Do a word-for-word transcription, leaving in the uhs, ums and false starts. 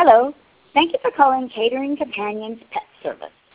Hello. Thank you for calling Catering Companions Pet Service.